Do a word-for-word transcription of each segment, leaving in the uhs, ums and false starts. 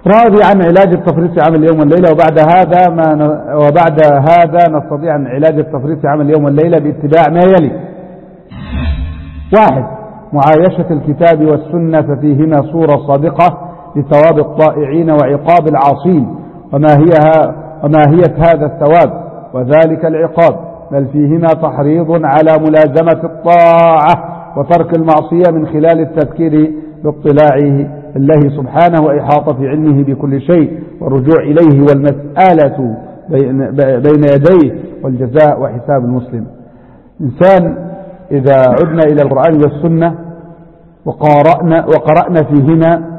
راضي عن علاج التفريط في عمل اليوم والليلة، وبعد هذا ما ن... وبعد هذا نستطيع عن علاج التفريط في عمل اليوم والليلة باتباع ما يلي: واحد، معايشة الكتاب والسنة، ففيهما صورة صادقة لثواب الطائعين وعقاب العاصين، وما هي وماهية هذا الثواب وذلك العقاب، بل فيهما تحريض على ملازمة الطاعة وترك المعصية من خلال التذكير باطلاعه الله سبحانه وإحاطة علمه بكل شيء والرجوع إليه والمسألة بين يديه والجزاء وحساب المسلم. إنسان إذا عدنا إلى القرآن والسنة وقرأنا, وقرأنا فيهما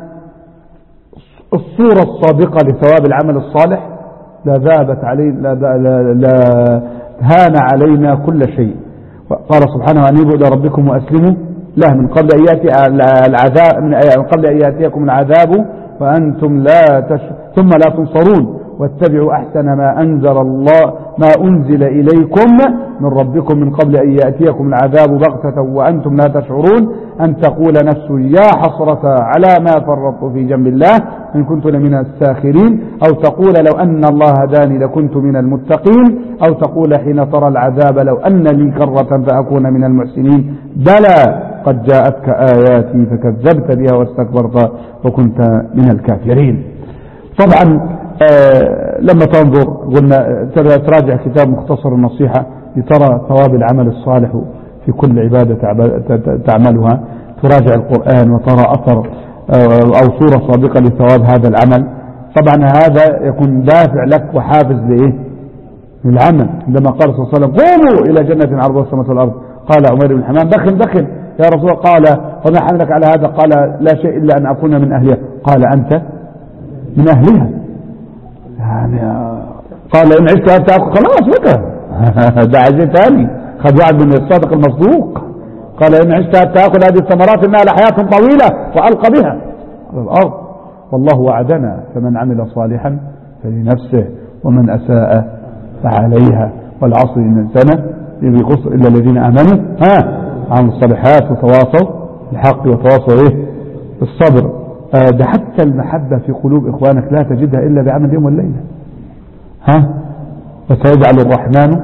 الصورة الصادقة لثواب العمل الصالح لا ذابت علينا لا, لا, لا هان علينا كل شيء. قال سبحانه: أنيبوا إلى ربكم وأسلموا له من قبل أن يأتي العذاب من قبل أن يأتيكم العذاب وأنتم لا تش... ثم لا تنصرون، واتبعوا أحسن ما أنزل الله ما أنزل إليكم من ربكم من قبل أن يأتيكم العذاب بغتة وأنتم لا تشعرون، أن تقول نفس يا حسرة على ما فرطت في جنب الله إن كنت لمن الساخرين، أو تقول لو أن الله هداني لكنت من المتقين، أو تقول حين ترى العذاب لو أن لي كرة فأكون من المحسنين، بلى قد جاءتك آياتي فكذبت بها واستكبرت وكنت من الكافرين. طبعا آه لما تنظر قلنا تراجع كتاب مختصر النصيحة لترى ثواب العمل الصالح في كل عبادة تعملها، تراجع القرآن وترى أثر آه أو صورة صادقة لثواب هذا العمل. طبعا هذا يكون دافع لك وحافز لإيه؟ للعمل. عندما قال صلى الله عليه وسلم: قوموا إلى جنة عرضها السماوات والأرض، قال عمير بن حمام: دخل دخل يا رسول الله. قال: وما حملك على هذا؟ قال: لا شيء إلا أن أكون من أهلها. قال: أنت من أهلها. يعني قال: إن عشت حتى أكل، خلاص بكى ده عايزين تاني، خد وعد من الصادق المصدوق. قال: إن عشت حتى أكل هذه الثمرات إنها لحياة طويلة وألقى بها على الأرض، والله وعدنا فمن عمل صالحا فلنفسه ومن أساء فعليها، والعصر إن الإنسان يغص إلا الذين آمنوا ها عملوا الصالحات وتواصوا بالحق وتواصوا إيه بالصبر. آه ده حتى المحبة في قلوب إخوانك لا تجدها إلا بعمل يوم والليلة. ها وسيجعل الرحمن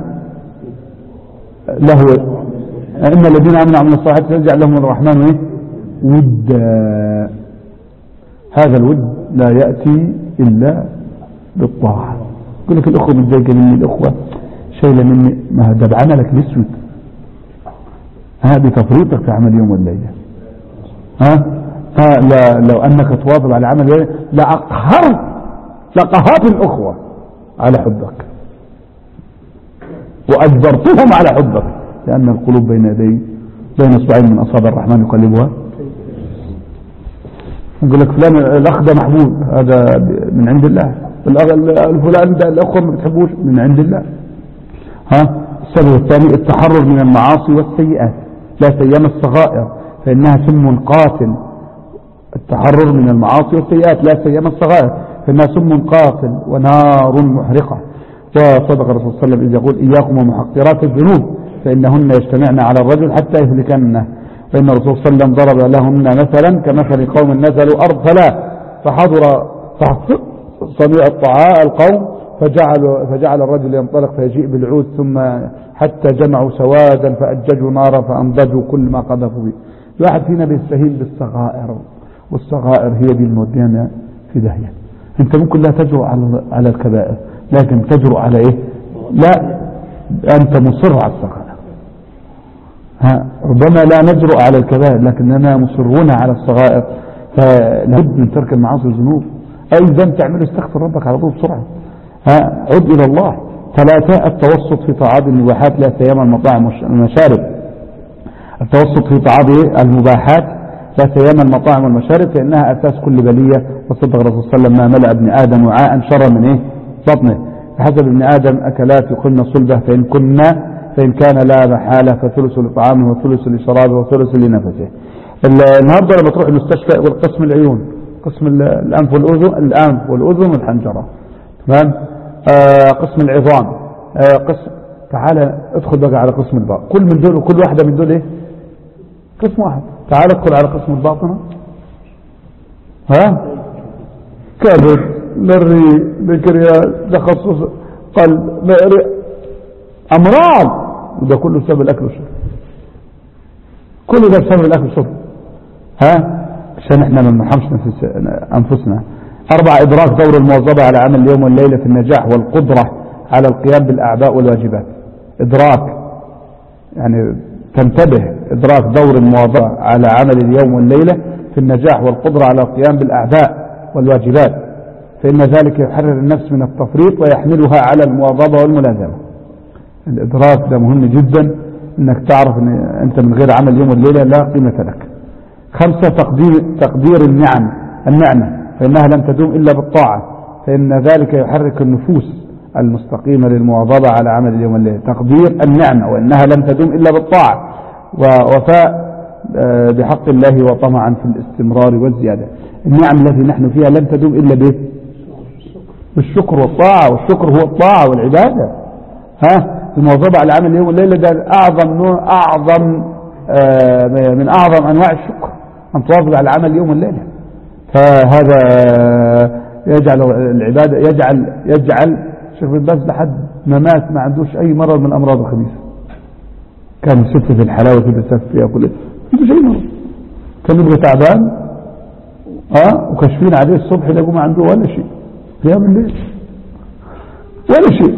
له إن الذين آمنوا وعملوا الصالحات سيجعل لهم الرحمن إيه ود. هذا الود لا يأتي إلا بالطاعة. يقول لك الأخوة متضايقة مني، الأخوة شايلة مني، ما ده بعملك الأسود، ها بتفريطك في عمل يوم والليلة. ها لا لو أنك تواظب على عمل لأقهرت لقهرت الأخوة على حبك وأجبرتهم على حبك، لأن القلوب بين يدي بين اصبعين من أصابع الرحمن يقلبها. يقول لك فلان الأخ ده محبوب، هذا من عند الله. الفلان ده الأخوة ما بتحبوش، من عند الله. ها السبب الثاني التحرر من المعاصي والسيئات، لا سيما الصغائر فإنها سم قاتل. التحرر من المعاصي والسيئات لا سيما الصغائر فإنها سم قاتل ونار محرقة. وصدق الرسول صلى الله عليه وسلم إذ يقول: إياكم ومحقرات الذنوب فإنهن يجتمعن على الرجل حتى يهلكنه. فإن الرسول صلى الله عليه وسلم ضرب لهن مثلا كمثل قوم نزلوا أرض فلا فحضر صنيع الطعاء القوم فجعل, فجعل الرجل ينطلق فيجيء بالعود ثم حتى جمعوا سوادا فأججوا نارا فأنضجوا كل ما قذفوا به. الواحد فينا بيستهين بالصغائر، والصغائر هي دي المودينا في داهية. انت ممكن لا تجرؤ على على الكبائر، لكن تجرؤ على ايه؟ لا انت مصر على الصغائر. ها ربما لا نجرؤ على الكبائر لكننا مصرون على الصغائر، فلابد من ترك المعاصي والذنوب. ايضا تعمل استغفر ربك على طول بسرعه. ها عد الى الله. ثلاثة التوسط في طاعات المباحات لا سيما المطاعم والمشارب. التوسط في طاعات المباحات لا سيما المطاعم والمشارب فإنها أساس كل بلية. وصدق الرسول صلى الله عليه وسلم: ما ملأ ابن آدم وعاء شر من إيه بطنه. بحسب ابن آدم أكلات يقلن صلبه، فإن كنا فإن كان لا محالة فثلث لطعامه وثلث لشرابه وثلث لنفسه. النهارده لما تروح المستشفى يقول قسم العيون، قسم الأنف والأذن، الأنف والأذن والحنجرة، تمام؟ آه قسم العظام، آه قسم. تعال ادخل بقى على قسم الباطن. كل من دول وكل واحدة من دول ايه؟ قسم واحد. تعال ادخل على قسم الباطنة. ها كبد، للري، بكرياس، تخصص قلب، أمراض، وده كله بسبب الأكل والشرب. كل ده بسبب الأكل والشرب. ها عشان احنا ما نرحمش أنفسنا. أربعة، إدراك دور المواظبة على عمل اليوم والليلة في النجاح والقدرة على القيام بالأعباء والواجبات. إدراك يعني تنتبه، إدراك دور المواظبة على عمل اليوم والليلة في النجاح والقدرة على القيام بالأعباء والواجبات، فإن ذلك يحرر النفس من التفريط ويحملها على المواظبة والملازمة. الإدراك ده مهم جدا، انك تعرف ان انت من غير عمل اليوم والليلة لا قيمة لك. خمسة، تقدير, تقدير النعم النعمة فإنها لن تدوم إلا بالطاعة، فإن ذلك يحرك النفوس المستقيمة للمواظبة على عمل اليوم والليلة. تقدير النعمة وإنها لن تدوم إلا بالطاعة، ووفاء بحق الله وطمعا في الاستمرار والزيادة. النعم التي نحن فيها لن تدوم إلا به بالشكر والطاعة، والشكر هو الطاعة والعبادة. ها المواظبة على عمل اليوم والليلة ده أعظم نوع، أعظم من أعظم أنواع الشكر، أن تواظب على عمل اليوم والليلة. فهذا يجعل العبادة، يجعل يجعل شيخ بن باز لحد ما مات ما عندوش أي مرض من الأمراض الخبيثة. كان يسف في الحلاوة في السف فيها كل ما عندوش أي مرض. كان يبقى تعبان اه وكشفين عليه الصبح يلاقوا ما عنده ولا شيء، قيام الليل ولا شيء.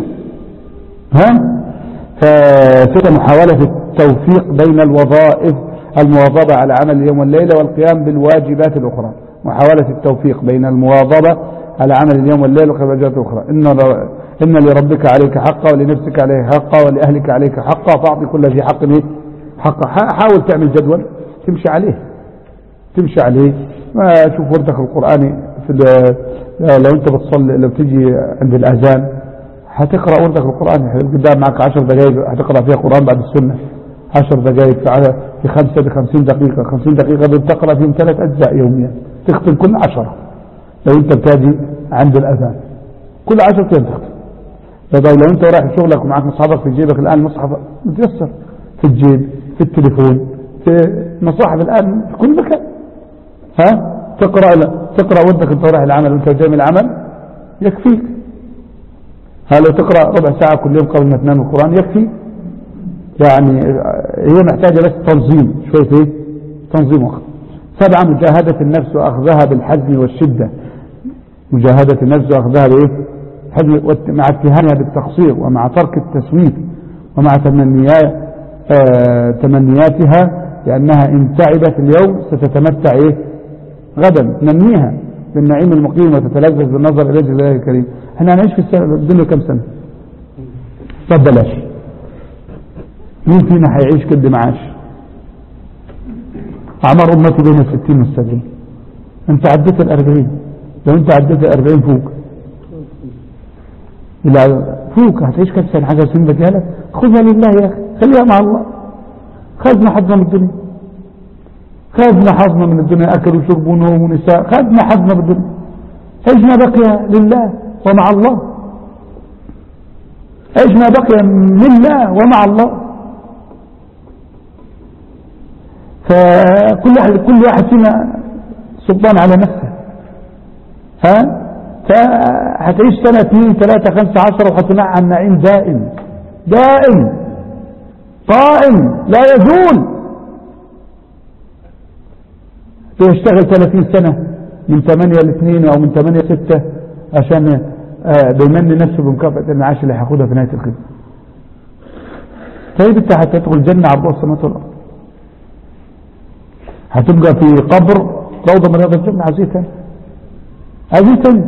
ها فستة، محاولة التوفيق بين الوظائف، المواظبة على عمل اليوم والليلة والقيام بالواجبات الأخرى. محاولة التوفيق بين المواظبة على عمل اليوم والليل والواجبات الأخرى. إن إن لربك عليك حقا، ولنفسك عليك حقا، ولأهلك عليك حقا، فأعطي كل ذي حق حقا. حاول تعمل جدول تمشي عليه تمشي عليه ما شوف وردك القرآني في لو أنت بتصلي، لو تجي عند الأذان هتقرأ وردك القرآني، قدام معك عشر دقائق هتقرأ فيها قرآن بعد السنة، عشر دقائق في خمسة بخمسين دقيقة، خمسين دقيقة بتقرأ فيهم ثلاث أجزاء يوميا، تختم كل عشرة. لو أنت بتاجي عند الأذان كل عشر أيام تختم. لو أنت رايح شغلك ومعك مصحفك في جيبك، الآن المصحف متيسر في الجيب، في التليفون، في مصاحف الآن في كل مكان. ها تقرأ تقرأ وردك أنت رايح العمل وأنت جاي من العمل يكفيك. ها لو تقرأ ربع ساعة كل يوم قبل ما تنام القرآن يكفي. يعني هي محتاجة بس تنظيم شوية، ايه تنظيم وقت. سبعة، مجاهدة النفس وأخذها بالحزم والشدة. مجاهدة النفس وأخذها بايه مع اتهامها بالتقصير ومع ترك التسويف ومع تمنيات آه تمنياتها، لأنها إن تعبت اليوم ستتمتع ايه غدا. نميها بالنعيم المقيم وتتلذذ بالنظر إلى وجه الله الكريم. احنا هنعيش في الدنيا كم سنة؟ طب بلاش، مين فينا هيعيش كده معاش؟ أعمار أمتي بين الستين والسبعين. أنت عديت الأربعين، لو أنت عديت الأربعين فوق إلا فوق هتعيش كم سنة؟ حاجة سنة بجالك خذها لله يا أخي، خليها مع الله. خذنا حظنا من الدنيا، خذنا حظنا من الدنيا، أكل وشرب ونوم ونساء، خذنا حظنا بالدنيا. ايش ما بقي لله ومع الله، ايش ما بقي لله ومع الله. فكل واحد كل واحد فينا سلطان على نفسه. ها فهتعيش سنة اثنين ثلاثة خمسة عشر وهتنعم نعيم دائم دائم قائم لا يزول. يشتغل ثلاثين سنة من ثمانية لاثنين او من ثمانية ستة عشان بيمني نفسه بمكافأة المعاش اللي هياخدها في نهاية الخدمة. طيب انت هتدخل الجنة عبر السماوات والارض، هتبقى في قبر روضة من رياض الجنة. عزيز تاني عزيز تاني.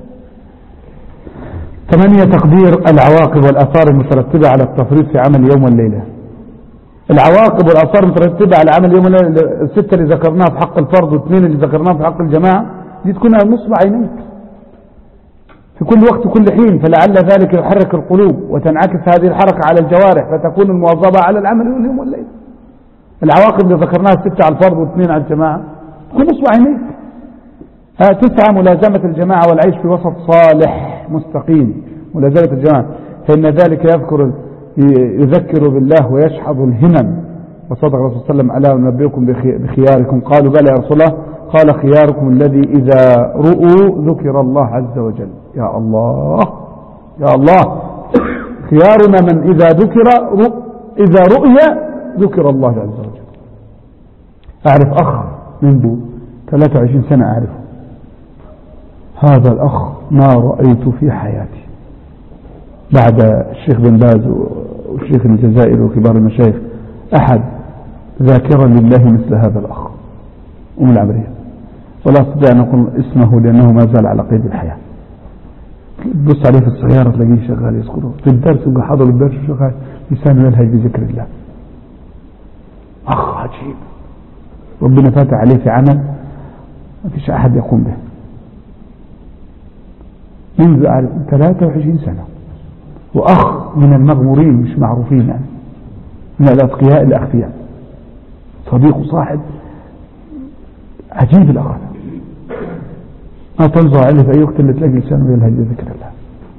ثمانية، تقدير العواقب والآثار المترتبة على التفريط في عمل اليوم والليلة. العواقب والآثار المترتبة على عمل اليوم والليلة، الستة اللي ذكرناها في حق الفرد واثنين اللي ذكرناها في حق الجماعة، دي تكون نصب عينيك في كل وقت وكل حين، فلعل ذلك يحرك القلوب وتنعكس هذه الحركة على الجوارح فتكون المواظبة على العمل اليوم والليلة. العواقب اللي ذكرناها الستة على الفرد واثنين على الجماعة تكون نصب عينيك. تسعة، ملازمة الجماعة والعيش في وسط صالح مستقيم. ملازمة الجماعة فإن ذلك يذكر يذكر بالله ويشحذ الهمم. وصدق الرسول صلى الله عليه وسلم: ألا أنبئكم بخياركم؟ قالوا بلى يا رسول الله، قال خياركم الذي إذا رؤوا ذكر الله عز وجل. يا الله يا الله، خيارنا من إذا ذكر رؤ إذا رؤي ذكر الله عز وجل. أعرف أخ منذ ثلاثة وعشرين سنة أعرفه، هذا الأخ ما رأيت في حياتي بعد الشيخ بن باز والشيخ الجزائري وكبار المشايخ أحد ذاكرا لله مثل هذا الأخ أم العمرية، ولا أستطيع أن أقول اسمه لأنه ما زال على قيد الحياة. بص عليه في السيارة تلاقيه شغال يذكره، في الدرس يبقى حاضر الدرس شغال لسانه يلهج بذكر الله. أخ عجيب، ربنا فاتح عليه في عمل ما فيش أحد يقوم به منذ ثلاثة وعشرين سنة، وأخ من المغمورين مش معروفين يعني، من الأتقياء الأخفياء، صديق وصاحب عجيب الأخ. ما تنظر عليه في أي وقت اللي تلاقي لسانه يلهج بذكر الله.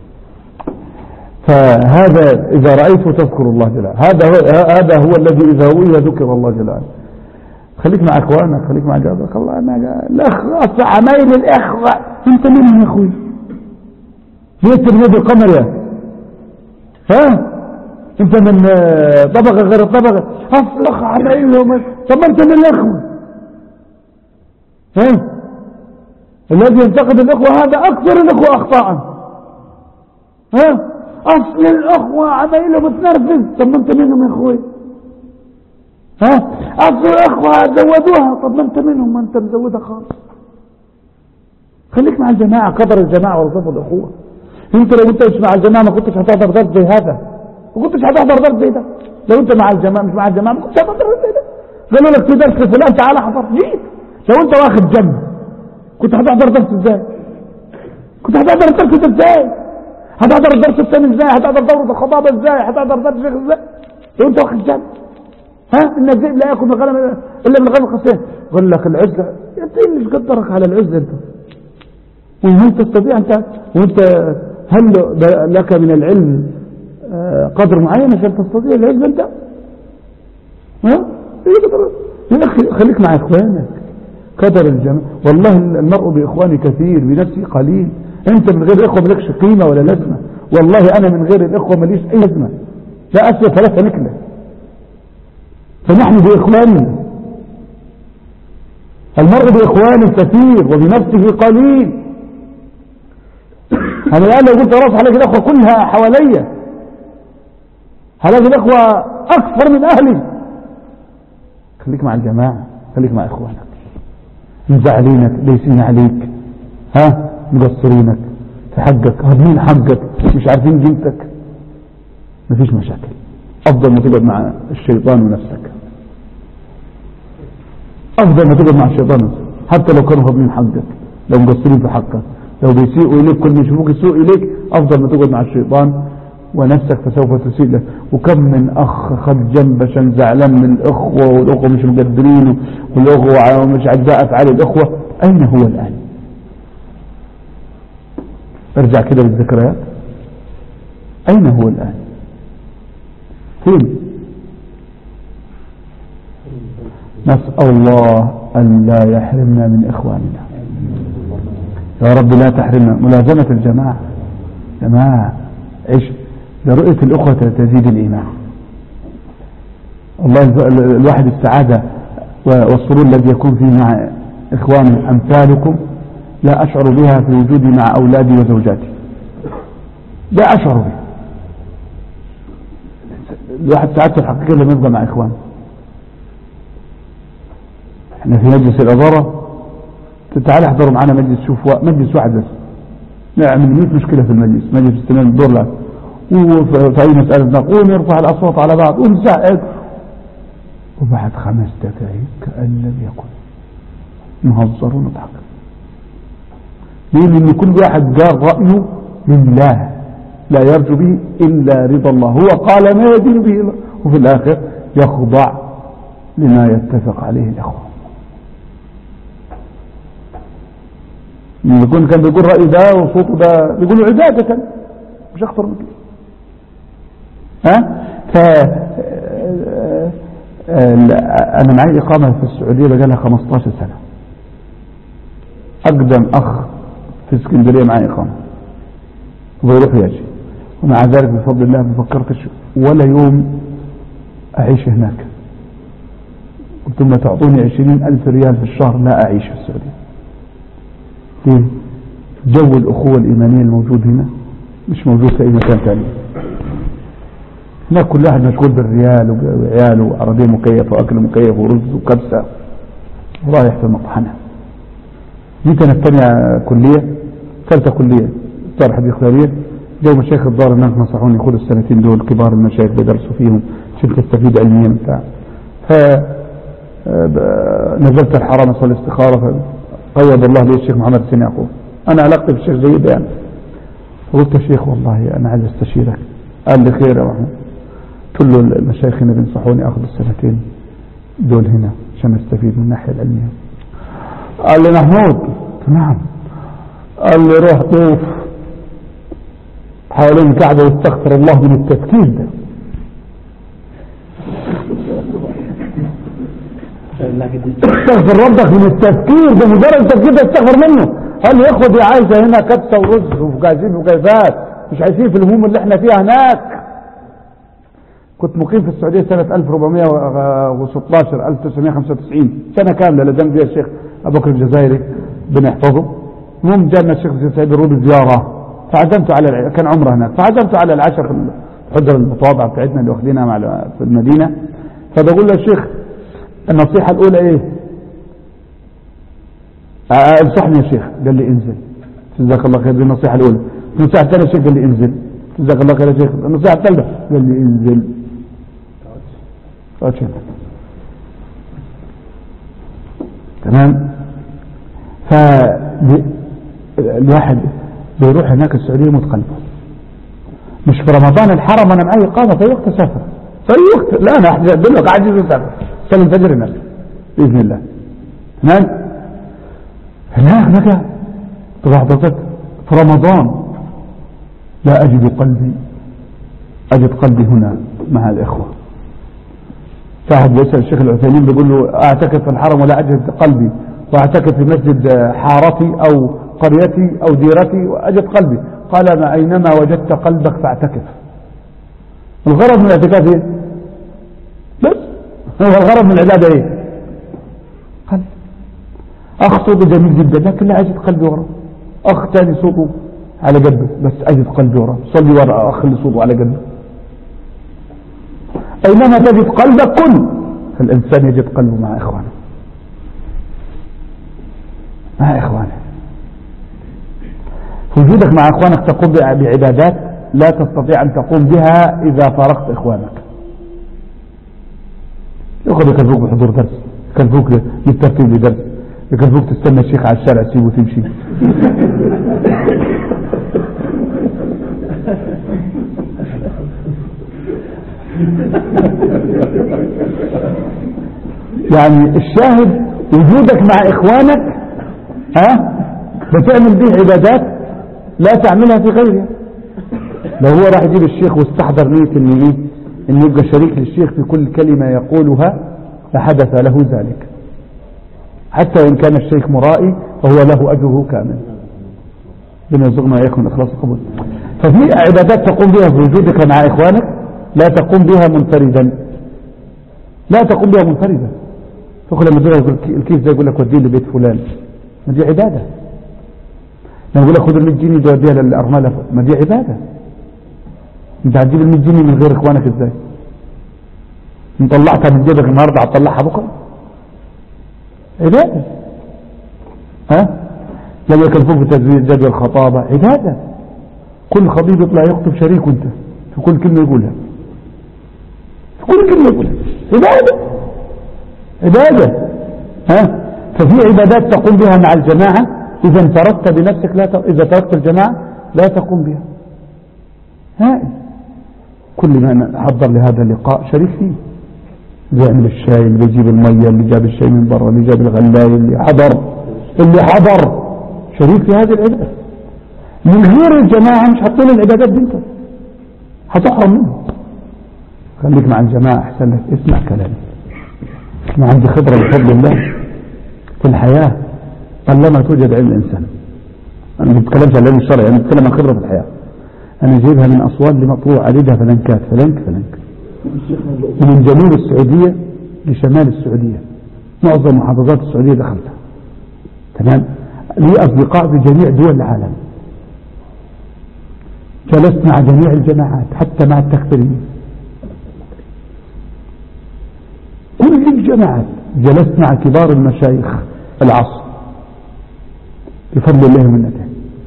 فهذا إذا رأيته تذكر الله جلاله، هذا هو هذا هو الذي إذا رؤي ذكر الله جلاله. خليك مع اخوانك، خليك مع جارك. الله انا الاخ اصل عمايل الاخوه، انت مين يا اخوي؟ ليه ترمي القمر يا ها؟ انت من طبقه غير الطبقه، اصل اخ عمايلهم. طب ما انت من الاخوه ها؟ الذي ينتقد الاخوه هذا اكثر الاخوه اخطاء. ها؟ اصل الاخوه عمايلهم تنرفز. طب ما انت منهم يا اخوي؟ ها؟ أصل الأخوة زودوها. طب ما أنت منهم، ما أنت مزودها خالص. خليك مع الجماعة، قدر الجماعة ورصفوا الأخوة. أنت لو أنت مش مع الجماعة ما كنتش هتحضر درس زي هذا، ما كنتش هتحضر درس زي ده. لو أنت مع الجماعة مش مع الجماعة ما كنتش هتحضر درس زي ده. قالوا لك في درس لفلان تعال حضر، جيت. لو أنت واخد جنب كنت هتحضر درس إزاي؟ كنت هتحضر الدرس إزاي؟ هتحضر الدرس الثاني إزاي؟ هتحضر دورة الخطابة إزاي؟ هتحضر درس الشيخ إزاي؟ لو أنت واخد جنب. ها؟ إن الذئب لا يأكل من غنم إلا من غنم الخصين. قال لك العزلة، أنت اللي قدرك على العزلة أنت. وهل تستطيع أنت وأنت هل لك من العلم قدر معين عشان تستطيع العزلة أنت؟ ها؟ يا أخي خليك مع إخوانك، قدر الجماعة. والله المرء بإخواني كثير بنفسي قليل. أنت من غير الإخوة مالكش قيمة ولا لازمة. والله أنا من غير الإخوة ماليش أي لازمة، لا أسوى ثلاثة نكلة. فنحن بإخواننا، المرء بإخوانه كثير وبنفسه قليل. أنا الآن لو قلت راس هلاقي الأخوة كلها حواليا، هلاقي الأخوة أكثر من أهلي. خليك مع الجماعة، خليك مع إخوانك. مزعلينك ليسين عليك، ها مقصرينك في حقك، هضمين حقك، مش عارفين قيمتك، مفيش مشاكل. أفضل ما تقعد مع الشيطان ونفسك، أفضل ما تقعد مع الشيطان ونفسك. حتى لو كانوا هضمين حقك، لو مقصرين في حقك، لو بيسيئوا إليك كل ما يشوفوك يسوء إليك، أفضل ما تقعد مع الشيطان ونفسك فسوف تسيء له. وكم من أخ خد جنب عشان زعلان من الأخوة والأخوة مش مقدرينه والأخوة مش عزاء أفعال الأخوة. أين هو الآن؟ ارجع كده للذكريات، أين هو الآن؟ فين؟ نسأل الله أن لا يحرمنا من إخواننا يا رب، لا تحرمنا. ملازمة الجماعة، جماعة عيش لرؤية الأخوة تزيد الإيمان. الله الواحد السعادة والسرور الذي يكون فيه مع إخواني أمثالكم لا أشعر بها في وجودي مع أولادي وزوجاتي، لا أشعر بها. الواحد سعادته الحقيقية لما يبقى مع إخوانه. احنا في مجلس الإدارة تعال احضروا معنا مجلس، شوف مجلس واحد بس نعمل مئة مشكلة في المجلس، مجلس استمرار الدور له، وفي أي مسألة نقوم يرفع الأصوات على بعض ونساعد، وبعد خمس دقائق كأن لم يكن، نهزر ونضحك. لأن كل واحد قال رأيه لله لا يرجو به إلا رضا الله، هو قال ما يدين به، وفي الآخر يخضع لما يتفق عليه الأخوة. يكون كان بيقول رأي ده وصوته ده بيقولوا عبادة مش أكثر من كده. ها؟ ف أنا معي إقامة في السعودية بقالها خمسة عشر سنة، أقدم أخ في اسكندرية معي إقامة ويروح يجي، ومع ذلك بفضل الله ما فكرتش ولا يوم أعيش هناك. قلت ما تعطوني عشرين ألف ريال في الشهر لا أعيش في السعودية. ليه؟ جو الأخوة الإيمانية الموجود هنا مش موجود في أي مكان ثاني. هناك كل واحد مشغول بالريال وعياله وعربية مكيفة وأكل مكيف ورز وكبسة ورايح في مطحنة. دي كانت ثانية كلية، ثالثة كلية دار حديث خيرية. جو مشايخ الدار هناك نصحوني خذوا السنتين دول، كبار المشايخ بدرسوا فيهم عشان تستفيد علميا بتاع. ف نزلت الحرم أصلي استخارة، قيد الله لي الشيخ محمد حسين يعقوب. أنا علاقتي بالشيخ جيدة يعني، قلت يا شيخ والله أنا عايز استشيرك. قال لي خير يا محمد. قلت له المشايخ هنا بينصحوني أخذ السنتين دول هنا عشان استفيد من الناحية العلمية. قال لي محمود نعم. قال لي روح طوف حوالين الكعبة واستغفر الله من التفكير ده. استغفر ربك من التفكير ده، مجرد التفكير ده استغفر منه. قال لي اخوة دي عايزة هنا كبسة ورز وجاهزين وجايزات، مش عايزين في الهموم اللي احنا فيها هناك. كنت مقيم في السعودية سنة ألف وأربعمائة وستة عشر ألف وتسعمائة وخمسة وتسعين، سنة كاملة لزم فيها الشيخ أبو بكر الجزائري بن يحفظه. المهم جاءنا الشيخ سعيد الروبي زيارة، فعزمته على الع... كان عمره هناك، فعزمته على العشاء في الحجرة المتواضعة بتاعتنا اللي واخدينها مع في المدينة. فبقول له الشيخ النصيحة الأولى إيه؟ انصحني يا شيخ. قال لي انزل جزاك الله خير. دي النصيحة الأولى. النصيحة الثانية الشيخ قال لي انزل جزاك الله خير يا شيخ. النصيحة الثالثة قال لي انزل. تمام. فالواحد بيروح هناك السعودية متقلبه، مش في رمضان الحرم انا معي اقامه في وقت سفر في وقت، لا انا اقول لك عاجز اسافر صلي الفجر هناك باذن الله. تمام. هناك بقى طبعا في رمضان لا اجد قلبي، اجد قلبي هنا مع الاخوه. فاحد بيسال الشيخ العثيمين بيقول له اعتكف في الحرم ولا اجد قلبي، واعتكف في مسجد حارتي او قريتي او ديرتي واجد قلبي. قال ما اينما وجدت قلبك فاعتكف. الغرض من الاعتكاف ايه؟ بس هو الغرض من العباده ايه؟ قلب. اخ صوته جميل جدا لكن لا اجد قلبي وراه. اخ ثاني صوته على قلبه بس اجد قلبي وراه. صلي ورا اخ اللي صوته على قلبه. اينما تجد قلبك كن. فالانسان يجد قلبه مع اخوانه، مع اخوانه. وجودك مع اخوانك تقوم بعبادات لا تستطيع ان تقوم بها اذا فارقت اخوانك. ياخذ يكلفوك بحضور درس، يكلفوك للترتيب لدرس، يكلفوك تستنى الشيخ على الشارع تسيبه وتمشي. يعني الشاهد وجودك مع اخوانك ها بتعمل به عبادات لا تعملها في غيرها. لو هو راح يجيب الشيخ واستحضر نية ان ايه ان يبقى شريك للشيخ في كل كلمة يقولها لحدث له ذلك، حتى وان كان الشيخ مرائي فهو له اجره كامل. ربنا يرزقنا واياكم الاخلاص والقبول. ففي عبادات تقوم بها في وجودك مع اخوانك لا تقوم بها منفردا، لا تقوم بها منفردا. تقول لما تقول الكيس ده يقول لك وديه لبيت فلان، ما دي عبادة. لما يقول لك خذ ال مية جنيه دي وديها للارمله، ما دي عبادة. انت هتجيب ال مية جنيه من غير اخوانك ازاي؟ انت طلعتها من جيبك النهارده هتطلعها بكره؟ عبادة. ها؟ لما يكلفوك بتزويد جدول خطابة عبادة. كل خطيب يطلع يخطب شريك وانت في كل كلمة يقولها، في كل كلمة يقولها عبادة. عبادة. ها؟ ففي عبادات تقوم بها مع الجماعة إذا انفردت بنفسك لا ت... إذا تركت الجماعة لا تقوم بها. ها؟ كل ما حضر لهذا اللقاء شريك فيه، اللي يعمل الشاي، اللي يجيب المية، اللي جاب الشاي من برا، اللي جاب الغلاية، اللي حضر اللي حضر شريك في هذه العبادة. من غير الجماعة مش هتطول العبادات دي، انت هتحرم منها. خليك مع الجماعة احسن لك. اسمع كلامي، انا عندي خبرة بفضل الله في الحياة. قلما توجد علم الإنسان. أنا ما بتكلمش عن العلم الشرعي، أنا بتكلم عن خبرة في الحياة. أنا جايبها من أسوان لمطروح، عددها فلنكات فلنك فلنك، ومن جنوب السعودية لشمال السعودية، معظم محافظات السعودية دخلتها. تمام. لي أصدقاء في جميع دول العالم، جلست مع جميع الجماعات حتى مع التكفيريين، كل الجماعات جلست مع كبار المشايخ العصر بفضل الله ومنته،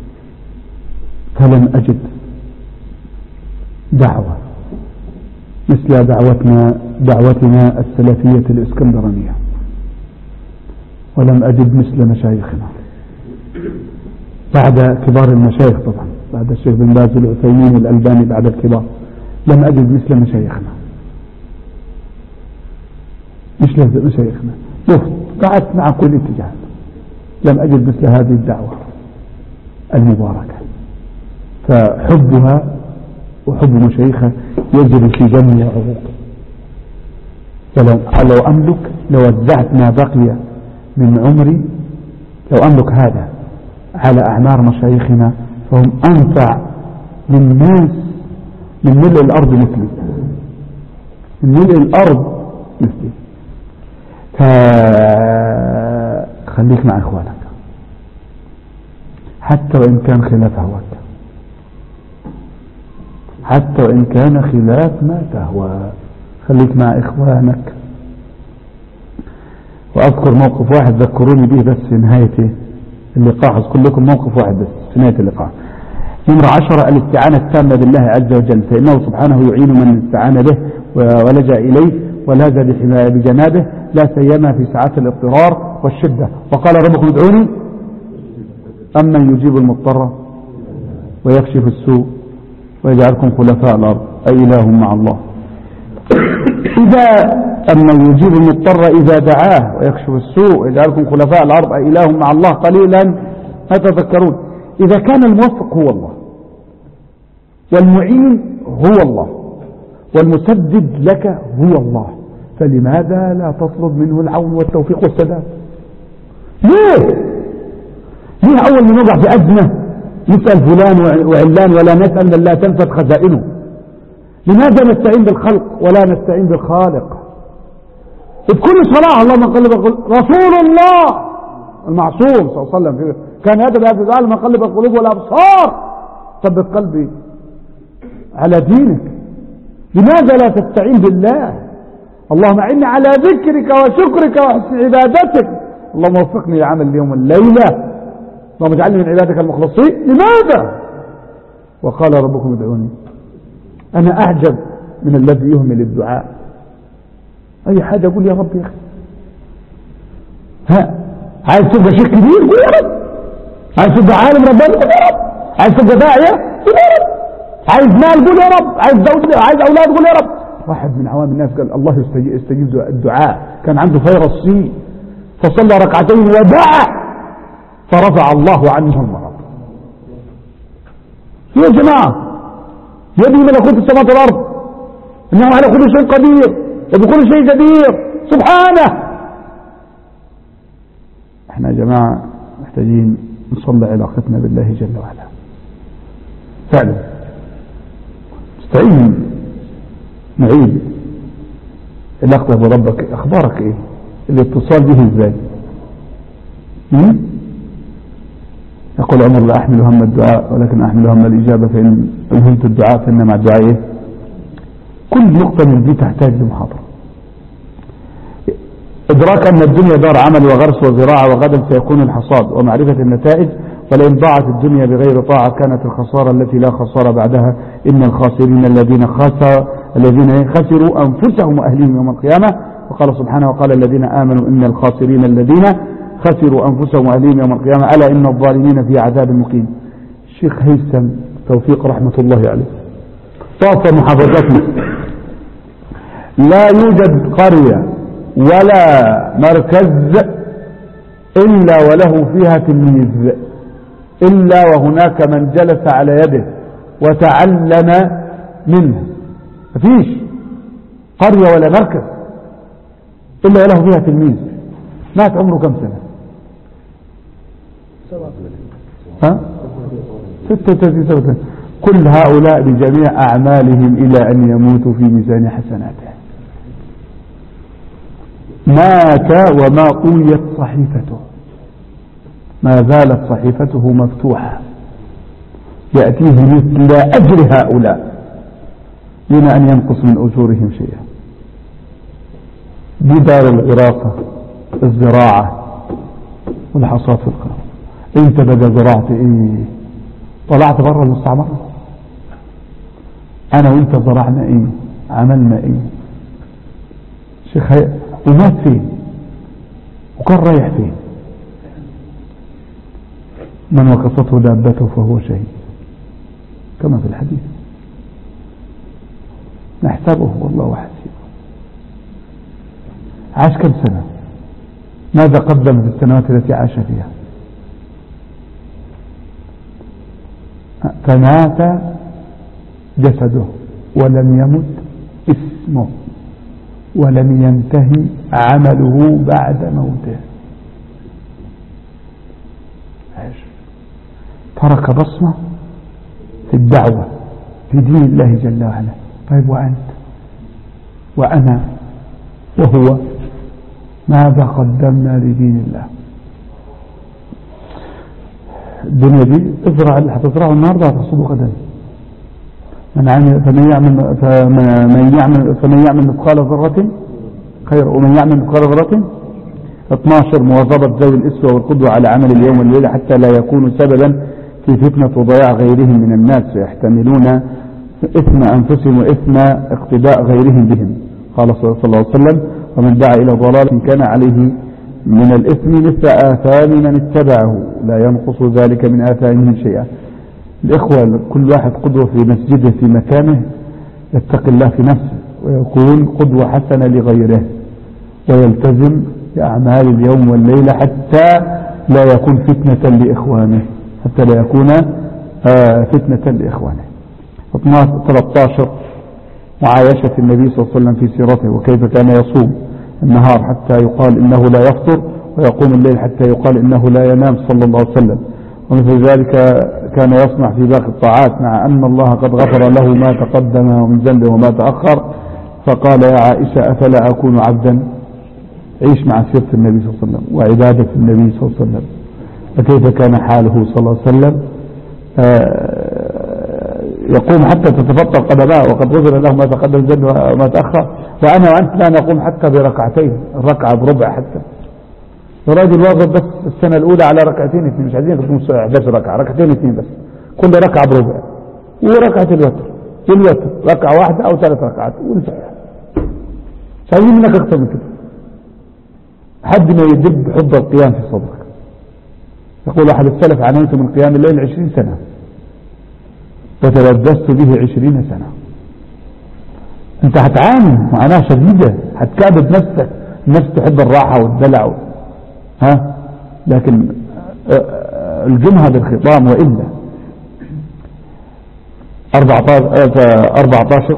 فلم أجد دعوة مثل دعوتنا دعوتنا السلفية الإسكندرانية، ولم أجد مثل مشايخنا بعد كبار المشايخ، طبعا بعد الشيخ بن باز والعثيمين والألباني بعد الكبار، لم أجد مثل مشايخنا مثل مشايخنا شفت قعدت مع كل اتجاه، لم أجد مثل هذه الدعوة المباركة. فحبها وحب مشايخها يجري في دمي وعروقي. ولو لو أملك لوزعت ما بقي من عمري، لو أملك هذا على أعمار مشايخنا، فهم أنفع للناس من ملء الأرض مثلي، من ملء الأرض مثلي. فخليك مع إخوانك حتى وإن كان خلاف هواك، حتى وإن كان خلاف ما تهوى، خليك مع إخوانك. وأذكر موقف واحد ذكروني به بس في نهاية اللقاء، أذكر لكم موقف واحد بس في نهاية اللقاء. نمرة عشرة: الاستعانة التامة بالله عز وجل، فإنه سبحانه يعين من استعان به ولجأ إليه ولاذ بجنابه، لا سيما في ساعات الاضطرار والشدة. وقال ربكم ادعوني أمن يجيب المضطر ويكشف السوء ويجعلكم خلفاء الأرض أي إله مع الله. إذا أمن يجيب المضطر إذا دعاه ويكشف السوء ويجعلكم خلفاء الأرض أي إله مع الله قليلا ما تذكرون. إذا كان الموفق هو الله والمعين هو الله والمسدد لك هو الله، فلماذا لا تطلب منه العون والتوفيق والسداد؟ ليه؟ ليه أول ما نوقع في أزمة نسأل فلان وعلان ولا نسأل من لا تنفذ خزائنه؟ لماذا نستعين بالخلق ولا نستعين بالخالق؟ بكل صلاة اللهم قلب رسول الله المعصوم صلى الله عليه وسلم كان يدعو بهذا الدعاء: اللهم قلب القلوب والأبصار ثبت قلبي على دينك. لماذا لا تستعين بالله؟ اللهم أعني على ذكرك وشكرك وحسن عبادتك، اللهم وفقني لعمل اليوم الليلة، اللهم اجعلني من عبادك المخلصين. لماذا؟ وقال ربكم ادعوني. أنا أعجب من الذي يهمل الدعاء، أي حاجة أقول يا رب يا أخي. ها عايز تبقى شيخ كبير قول يا رب، عايز تبقى عالم رباني قول يا رب، عايز تبقى داعية قول يا رب، عايز مال قول يا رب، عايز زوج عايز أولاد قول يا رب. واحد من عوام الناس قال الله يستجيب الدعاء، كان عنده فيروس سي فصلى ركعتين ودعا فرفع الله عنه المرض. يا جماعة يده ملكوت السماوات والأرض، إنه على كل شيء قدير وبكل شيء جدير سبحانه. احنا يا جماعة محتاجين نصلي علاقتنا بالله جل وعلا فعلا، استعين نعيد علاقتك بربك. اخبارك ايه؟ الاتصال به ازاي؟ يقول عمر: لا احمل هم الدعاء ولكن احمل هم الاجابة، فان همت الدعاء فان مع الدعاء ايه؟ كل نقطة من دي تحتاج لمحاضرة. ادراك ان الدنيا دار عمل وغرس وزراعة وغدا سيكون الحصاد، ومعرفة النتائج. ولئن ضاعت الدنيا بغير طاعة كانت الخسارة التي لا خسارة بعدها. إن الخاسرين الذين خسروا الذين خسروا أنفسهم وأهلهم يوم القيامة. وقال سبحانه: وقال الذين آمنوا إن الخاسرين الذين خسروا أنفسهم وأهلهم يوم القيامة ألا إن الظالمين في عذاب مقيم. الشيخ هيثم توفيق رحمة الله عليه طاف محافظتنا لا يوجد قرية ولا مركز إلا وله فيها تلميذ، إلا وهناك من جلس على يده وتعلم منه. مفيش قرية ولا مركز إلا وله فيها تلميذ. مات عمره كم سنة؟ ها ستة وثلاثين سنة. كل هؤلاء بجميع أعمالهم إلى أن يموتوا في ميزان حسناته. مات وما طويت صحيفته، ما زالت صحيفته مفتوحة، يأتيه مثل أجر هؤلاء دون أن ينقص من أجورهم شيئا. بدار الغراسة، الزراعة والحصاد في القرى. انت بقى زرعت ايه؟ طلعت برا المستعمرة؟ انا وانت زرعنا ايه؟ عملنا ايه؟ شيخ هي... ومات فين؟ وكان رايح فين؟ من وقصته دابته فهو شهيد كما في الحديث. نحسبه والله حسيبه. عاش كم سنة؟ ماذا قدم في السنوات التي عاش فيها؟ فمات جسده ولم يمت اسمه، ولم ينتهي عمله بعد موته. ترك بصمة في الدعوة في دين الله جل وعلا. طيب وأنت وأنا وهو ماذا قدمنا لدين الله؟ الدنيا دي ازرع اللي هتزرعه النهارده هتحصده غدا. من عمل فمن يعمل فمن يعمل فمن يعمل مثقال ذرة خير ومن يعمل مثقال ذرة. اثناشر مواظبة ذوي الإسوة والقدوة على عمل اليوم والليلة حتى لا يكونوا سببا في فتنة وضياع غيرهم من الناس فيحتملون إثم أنفسهم وإثم اقتداء غيرهم بهم. قال صلى الله عليه وسلم: ومن دعا إلى ضلال كان عليه من الإثم مثل آثام من اتبعه لا ينقص ذلك من آثامهم شيئا. الإخوة كل واحد قدوة في مسجده في مكانه يتقي الله في نفسه ويكون قدوة حسنة لغيره ويلتزم بأعمال اليوم والليلة حتى لا يكون فتنة لإخوانه حتى لا يكون آه فتنة لإخوانه. ثلاثة عشر معايشة النبي صلى الله عليه وسلم في سيرته وكيف كان يصوم النهار حتى يقال إنه لا يفطر ويقوم الليل حتى يقال إنه لا ينام صلى الله عليه وسلم. ومثل ذلك كان يصنع في باقي الطاعات مع أن الله قد غفر له ما تقدم من ذنبه وما تأخر. فقال: يا عائشة أفلا أكون عبدا؟ عيش مع سيرة النبي صلى الله عليه وسلم وعبادة النبي صلى الله عليه وسلم. فكيف كان حاله صلى الله عليه وسلم؟ يقوم حتى تتفطر قدماه وقد غفر له ما تقدم من ذنبه وما تأخر. وأنا وأنت لا نقوم حتى بركعتين، الركعة بربع حتى. الراجل واظب بس السنة الأولى على ركعتين اثنين، مش عايزين يكونوا أحد عشر ركعة، ركعتين اثنين بس، كل ركعة بربع، وركعة الوتر والوتر ركعة واحدة أو ثلاث ركعات والفجر. مش عايزين منك أكثر من كده حد ما يدب حب القيام في صدرك. يقول أحد السلف: عانيت من قيام الليل عشرين سنة وتلبست به عشرين سنة. انت هتعاني معاناة شديدة، هتكابد نفسك، النفس تحب الراحة والدلع، ها، لكن الجمهة بالخطام. وإلا أربعة عشر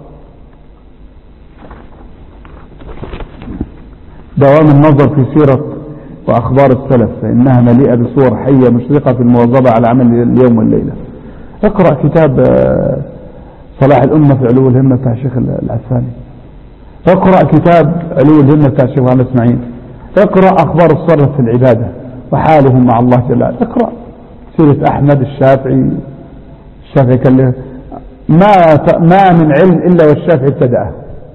دوام النظر في سيرة وأخبار السلف فإنها مليئة بصور حية مشرقة في المواظبة على عمل اليوم والليلة. اقرأ كتاب صلاح الأمة في علو الهمة بتاع الشيخ العساني، اقرأ كتاب علو الهمة بتاع الشيخ محمد اسماعيل، اقرأ أخبار السلف في العبادة وحالهم مع الله جل وعلا، اقرأ سيرة أحمد الشافعي. الشافعي كان له ما ما من علم إلا والشافعي ابتدأه،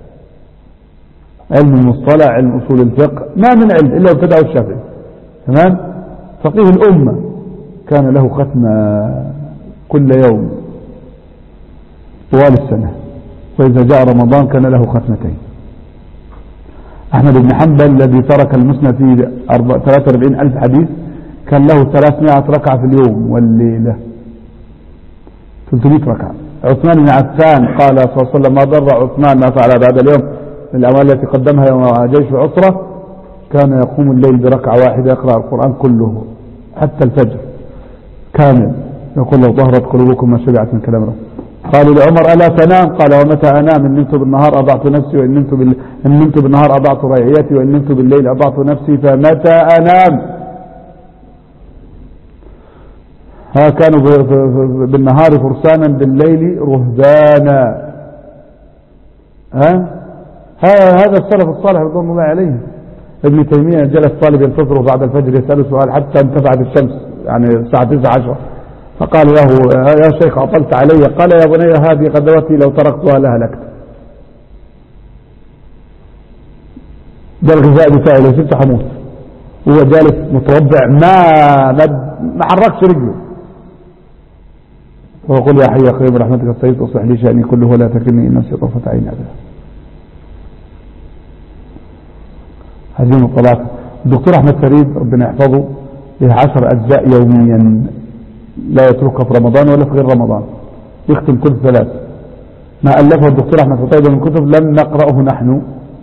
علم المصطلح، علم أصول الفقه، ما من علم إلا وابتدأه الشافعي. تمام؟ فقيه الأمة كان له ختمة كل يوم طوال السنة، وإذا جاء رمضان كان له ختمتين. أحمد بن حنبل الذي ترك المسند في ثلاثة وأربعين ألف حديث كان له ثلاثمائة ركعة في اليوم والليلة، ثلاثمائة ركعة. عثمان بن عفان قال صلى الله عليه وسلم: ما ضر عثمان ما فعل بعد اليوم من الأموال التي قدمها يوم جيش عسرة. كان يقوم الليل بركعة واحدة يقرأ القرآن كله حتى الفجر كامل. يقول: لو ظهرت قلوبكم ما شبعت من كلام رب. قالوا لعمر: ألا تنام؟ قال: ومتى أنام؟ إن نمت بالنهار أضعت نفسي وإن نمت, بال... إن نمت بالنهار أضعت رعيتي وإن نمت بالليل أضعت نفسي فمتى أنام؟ ها كانوا بالنهار فرسانا بالليل رهبانا. ها هذا السلف الصالح رضوان الله عليه. ابن تيمية جلس طالب ينتظره بعد الفجر يسأله سؤال حتى انتفعت الشمس يعني الساعة تسعة عشرة، فقال له يا شيخ عطلت علي، قال يا بني هذه غدوتي لو تركتها لهلكت. ده الغذاء بتاعي لو سبت حموت. هو جالس متربع ما ما حركش رجله، ويقول يا حي يا قيوم برحمتك استغيث اصلح لي شأني كله ولا تكلني الى نفسي طرفة عين ابدا. هذه مطلعات الدكتور احمد فريد ربنا يحفظه له عشر اجزاء يوميا لا يتركها في رمضان ولا في غير رمضان، يختم كل ثلاث. ما الفه الدكتور احمد فريد من كتب لم نقرأه نحن.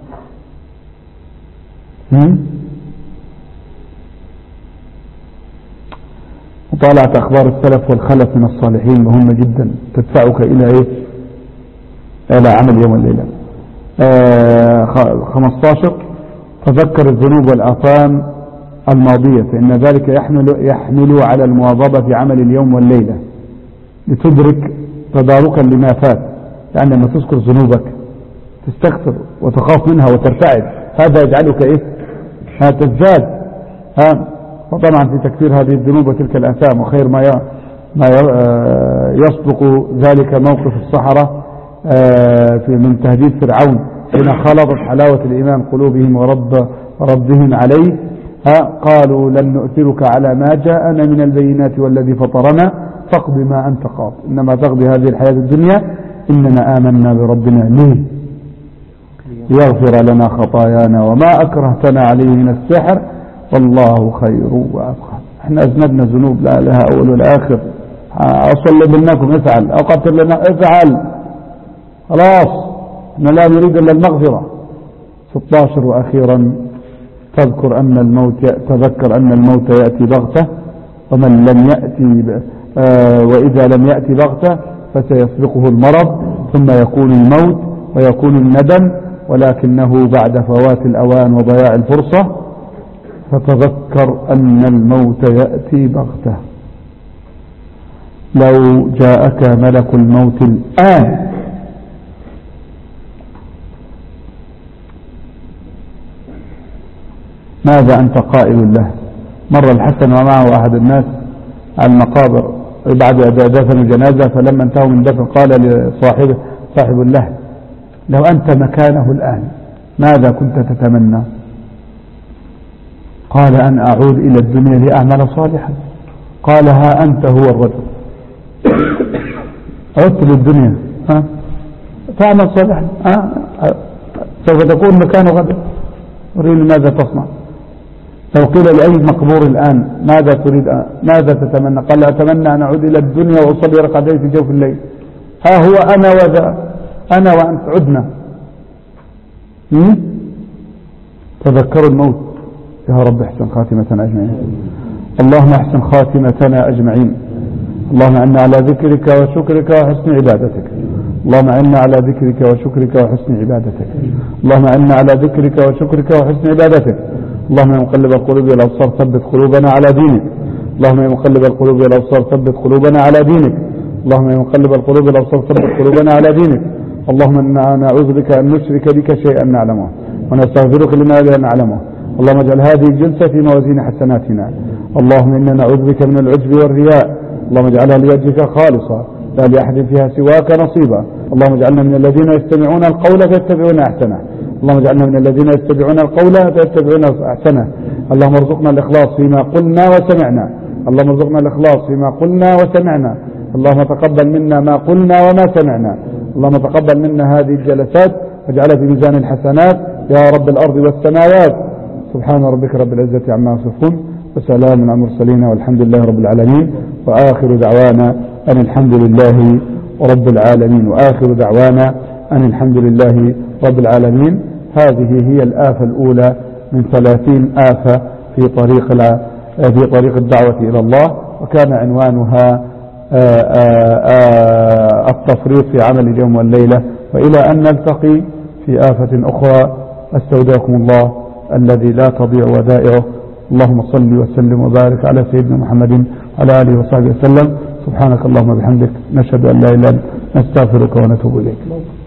مطالعة أخبار السلف والخلف من الصالحين مهمة جدا، تدفعك إلى إيه؟ إلى عمل يوم الليلة. آه خمسة عشر تذكر الذنوب والآثام الماضية فإن ذلك يحمل, يحمل على المواظبة في عمل اليوم والليلة لتدرك تداركا لما فات. يعني لما تذكر ذنوبك تستغفر وتخاف منها وترتعد، هذا يجعلك إيه؟ تزداد. ها وطبعا في تكفير هذه الذنوب وتلك الآثام، وخير ما ما يسبق ذلك موقف السحرة في من تهديد فرعون حين خلطت حلاوة الإيمان قلوبهم ورد ردهم عليه. ها قالوا لن نؤثرك على ما جاءنا من البينات والذي فطرنا فاقض ما أنت قاض إنما تقضي هذه الحياة الدنيا إننا آمنا بربنا ليه ليغفر لنا خطايانا وما أكرهتنا عليه من السحر والله خير وأبقى. احنا أذنبنا ذنوب لا لها أول ولا آخر. أصلي منكم افعل أو قتل لنا افعل، خلاص احنا لا نريد إلا المغفرة. ستة عشر وأخيرا تذكر أن الموت تذكر أن الموت يأتي بغتة ومن لم يأتي آه وإذا لم يأتي بغتة فسيسبقه المرض ثم يكون الموت ويكون الندم، ولكنه بعد فوات الأوان وضياع الفرصة. فتذكر أن الموت يأتي بغتة. لو جاءك ملك الموت الآن ماذا أنت قائل له؟ مر الحسن ومعه أحد الناس على المقابر بعد دفن الجنازة، فلما انتهوا من دفن قال لصاحبه صاحب الله لو أنت مكانه الآن ماذا كنت تتمنى؟ قال أن أعود إلى الدنيا لأعمل صالحا. قال ها أنت هو الرجل، عدت للدنيا ها تعمل صالحا ها سوف تكون مكانه غدا، أريد ماذا تصنع؟ لو قيل لأي مقبور الآن ماذا تريد ماذا تتمنى؟ قال أتمنى أن أعود إلى الدنيا وأصلي ركعتين في جوف الليل. ها هو أنا وذا أنا وأنت عدنا. تذكروا الموت. يا رب احسن خاتمتنا أجمعين. اللهم احسن خاتمتنا أجمعين. اللهم أعنا على ذكرك وشكرك وحسن عبادتك. اللهم أعنا على ذكرك وشكرك وحسن عبادتك. اللهم أعنا على ذكرك وشكرك وحسن عبادتك. اللهم يا مقلب القلوب والأبصار ثبت قلوبنا على دينك. اللهم يا مقلب القلوب والأبصار ثبت قلوبنا على دينك. اللهم يا مقلب القلوب والأبصار ثبت قلوبنا على دينك. اللهم إنا نعوذ بك أن نشرك بك شيئا نعلمه ونستغفرك لما لا نعلمه. اللهم اجعل هذه الجلسة في موازين حسناتنا. اللهم إنا نعوذ بك من العجب والرياء. اللهم اجعلها لوجهك خالصة لا لأحد فيها سواك نصيبا. اللهم اجعلنا من الذين يستمعون القول فيتبعون أحسنه. اللهم اجعلنا من الذين يتبعون القول فيتبعون أحسنه. اللهم ارزقنا الإخلاص فيما قلنا وسمعنا. اللهم ارزقنا الإخلاص فيما قلنا وسمعنا. اللهم تقبل منا ما قلنا وما سمعنا. اللهم تقبل منا هذه الجلسات واجعلها في ميزان الحسنات يا رب الأرض والسماوات. سبحان ربك رب العزة عما يصفون وسلام على المرسلين والحمد لله رب العالمين. وآخر دعوانا أن الحمد لله رب العالمين. وآخر دعوانا أن الحمد لله رب العالمين. هذه هي الآفة الأولى من ثلاثين آفة في طريق في طريق الدعوة إلى الله، وكان عنوانها التفريط في عمل اليوم والليلة. وإلى أن نلتقي في آفة أخرى، أستودعكم الله الذي لا تضيع ودائعه. اللهم صل وسلم وبارك على سيدنا محمد وعلى آله وصحبه وسلم. سبحانك اللهم وبحمدك، نشهد أن لا إله إلا أنت، نستغفرك ونتوب إليك.